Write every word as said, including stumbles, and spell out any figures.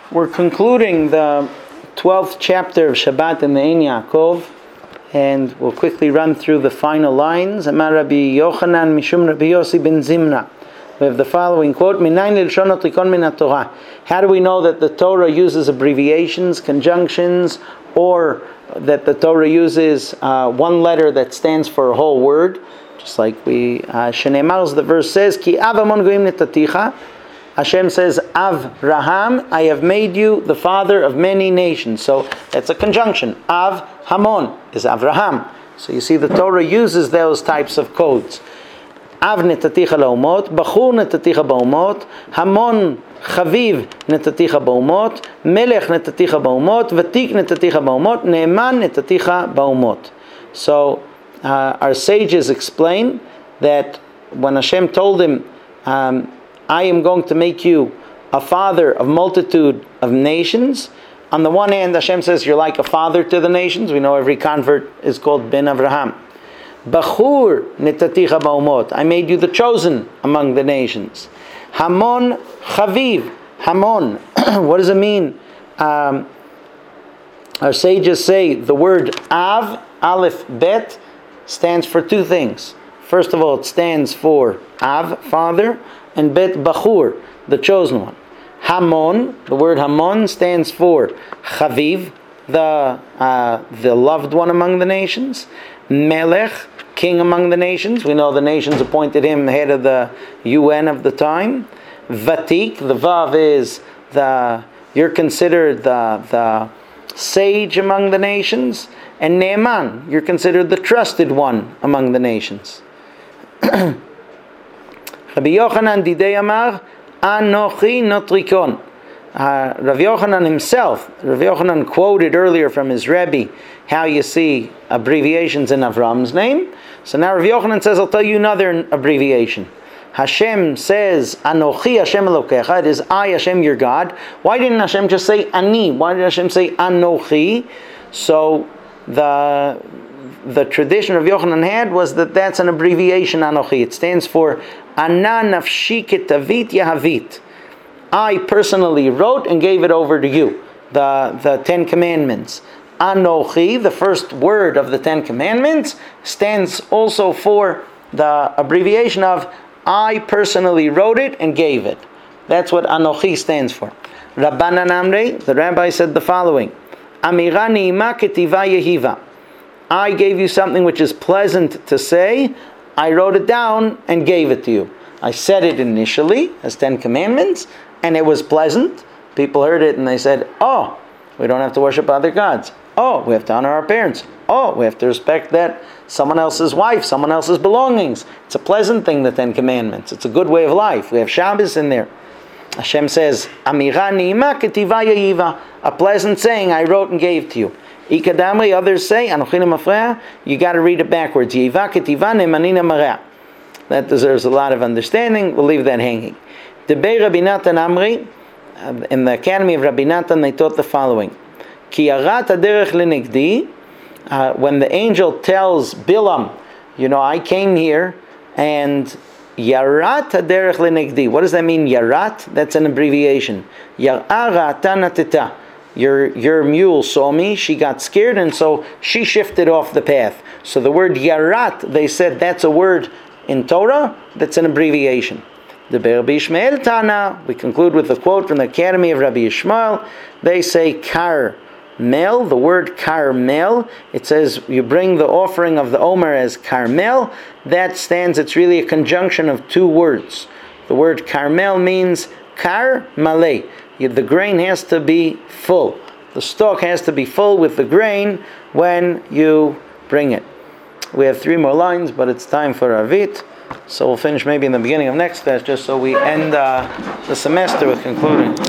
We're concluding the twelfth chapter of Shabbat in the Ein Yaakov, and we'll quickly run through the final lines. Amar Rabbi Yochanan Mishum Rabbi Yossi ben Zimna. We have the following quote: Minayin lilshonot likon min haTorah. How do we know that the Torah uses abbreviations, conjunctions, or that the Torah uses uh, one letter that stands for a whole word? Just like we, Sheneimar, the verse says, Ki av hamon goyim netaticha. Hashem says, Avraham, I have made you the father of many nations. So that's a conjunction. Av Hamon is Avraham. So you see the Torah uses those types of codes. Av netaticha laumot, Bachur netaticha baumot, Hamon chaviv netaticha baumot, Melech netaticha baumot, Vatik netaticha baumot, Neeman netaticha baumot. So uh, our sages explain that when Hashem told him, um, I am going to make you a father of multitude of nations. On the one hand, Hashem says you're like a father to the nations. We know every convert is called Ben Avraham. Bachur netaticha baumot. I made you the chosen among the nations. Hamon chaviv. Hamon. What does it mean? Um, our sages say the word Av, Aleph, Bet, stands for two things. First of all, it stands for Av, father, and Bet Bachur, the chosen one. Hamon, the word Hamon stands for Chaviv, the uh, the loved one among the nations. Melech, king among the nations. We know the nations appointed him head of the U N of the time. Vatik, the Vav is the you're considered the the sage among the nations. And Neeman, you're considered the trusted one among the nations. Rabbi Yochanan Didei Amar, Anochi Notrikon. Uh, Rabbi Yochanan himself, Rabbi Yochanan quoted earlier from his Rebbe how you see abbreviations in Avram's name. So now Rabbi Yochanan says, I'll tell you another abbreviation. Hashem says, Anochi Hashem Elokecha, it is I, Hashem, your God. Why didn't Hashem just say Ani? Why did Hashem say Anochi? So the the tradition of Yochanan had was that that's an abbreviation, Anochi. It stands for Ana nafshi ketavit yahavit. I personally wrote and gave it over to you. The, the Ten Commandments. Anochi, the first word of the Ten Commandments, stands also for the abbreviation of I personally wrote it and gave it. That's what Anochi stands for. Rabbanan Amrei, the rabbi said the following: Amira ni'ima ketiva yehiva. I gave you something which is pleasant to say. I wrote it down and gave it to you. I said it initially as Ten Commandments, and it was pleasant. People heard it and they said, oh, we don't have to worship other gods. Oh, we have to honor our parents. Oh, we have to respect that someone else's wife, someone else's belongings. It's a pleasant thing, the Ten Commandments. It's a good way of life. We have Shabbos in there. Hashem says, Amira ni'ima ketiva yehiva. A pleasant saying I wrote and gave to you. Ikadamri, others say, you got to read it backwards. That deserves a lot of understanding. We'll leave that hanging. Debei Rabbi Natan Amri, in the Academy of Rabbi Natan, they taught the following: Ki yarat haderech lenegdi. When the angel tells Bilam, you know, I came here, and yarat haderech lenegdi. What does that mean? Yarat. That's an abbreviation. Yar'ara tanateta. Your your mule saw me, she got scared, and so she shifted off the path. So the word yarat, they said that's a word in Torah, that's an abbreviation. The Rabbi Ishmael Tana, we conclude with a quote from the Academy of Rabbi Ishmael. They say Carmel, the word Carmel, it says you bring the offering of the Omer as Carmel. That stands, it's really a conjunction of two words. The word Carmel means Kar Malay. The grain has to be full. The stalk has to be full with the grain when you bring it. We have three more lines, but it's time for Avit. So we'll finish maybe in the beginning of next class, just so we end uh, the semester with concluding.